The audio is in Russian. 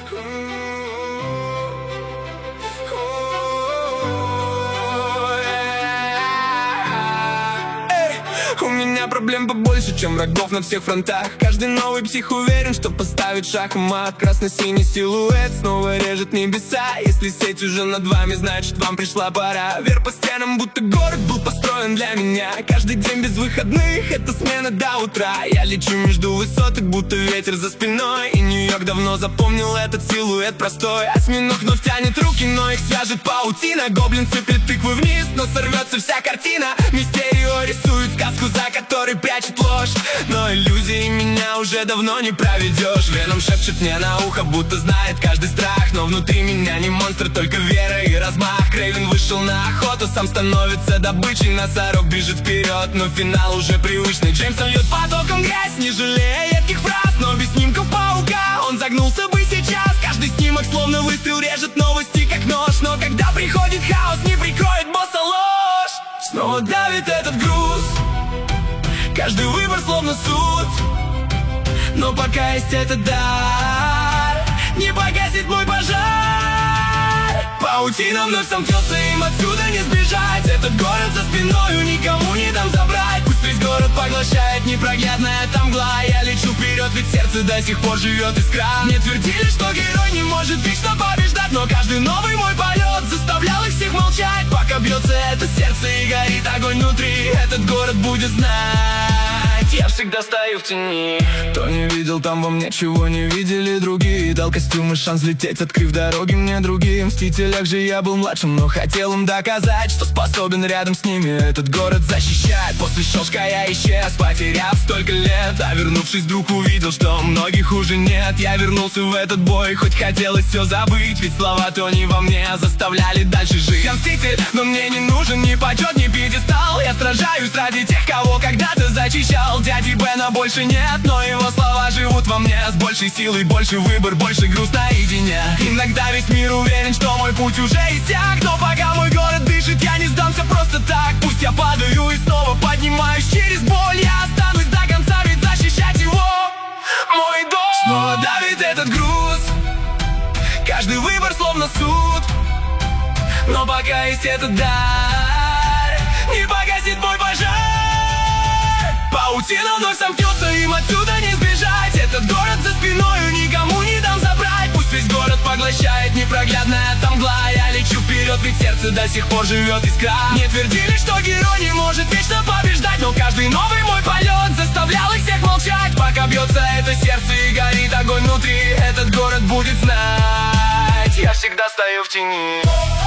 У меня проблем побольше, чем врагов на всех фронтах. Каждый новый псих уверен, что поставит шах и мат. Красно-синий силуэт снова режет небеса. Если сеть уже над вами, значит вам пришла пора. Вверх по стенам, будто город был построен для меня. Каждый день без выходных, это смена до утра. Я лечу между высоток, будто ветер за спиной. И Нью-Йорк давно запомнил этот силуэт простой. Осьминог вновь тянет руки, но их свяжет паутина. Гоблин сыплет тыквы вниз, но сорвется вся картина. Мистерио рисует сказку, за которой прячет ложь. Но иллюзии меня уже давно не проведешь. Веном шепчет мне на ухо, будто знает каждый страх. Но внутри меня не монстр, только вера и размах. Крейвен вышел на охоту, сам становится добычей. Носорог бежит вперед, но финал уже привычный. Джеймсон льет потоком грязь, не жалея едких фраз. Но без снимков паука он загнулся бы сейчас. Каждый снимок словно выстрел режет новости как нож. Но когда приходит хаос, не прикроет босса ложь. Снова давит этот груз, каждый выбор словно суд. Но пока есть этот дар, не погасит мой пожар. Паутина вновь сомкнется, им отсюда не сбежать. Этот город за спиною никому не дам забрать. Пусть весь город поглощает непроглядная там мгла. Я лечу вперед, ведь сердце до сих пор живет искра. Мне твердили, что герой не может вечно побеждать. Но каждый новый мой полет заставлял их всех молчать. Пока бьется это сердце и горит огонь внутри, этот город будет знать, я всегда стою в тени. Кто не видел там во мне, чего не видели другие. Дал костюм и шанс лететь, открыв дороги мне другие. В Мстителях же я был младшим, но хотел им доказать, что способен рядом с ними этот город защищать. После щелчка я исчез, потеряв столько лет. А вернувшись, вдруг увидел, что многих уже нет. Я вернулся в этот бой, хоть хотелось все забыть. Ведь слова Тони во мне заставляли дальше жить. Я мститель, но мне не нужен ни почет, ни пьедестал. Я сражаюсь ради тех, кого когда-то зачищал. Дяди Бена больше нет, но его слова живут во мне. С большей силой, больше выбор, больше груз наедине. Иногда весь мир уверен, что мой путь уже иссяк. Но пока мой город дышит, я не сдамся просто так. Пусть я падаю и снова поднимаюсь через боль. Я останусь до конца, ведь защищать его мой дом. Снова давит этот груз, каждый выбор словно суд. Но пока есть этот дар, не погасит мой пожар. Паутина вновь сомкнется, им отсюда не сбежать. Этот город за спиною никому не дам забрать. Пусть весь город поглощает непроглядная там мгла. Я лечу вперед, ведь сердце до сих пор живет искра. Мне твердили, что герой не может вечно побеждать. Но каждый новый мой полет заставлял их всех молчать. Пока бьется это сердце и горит огонь внутри, этот город будет знать, я всегда стою в тени.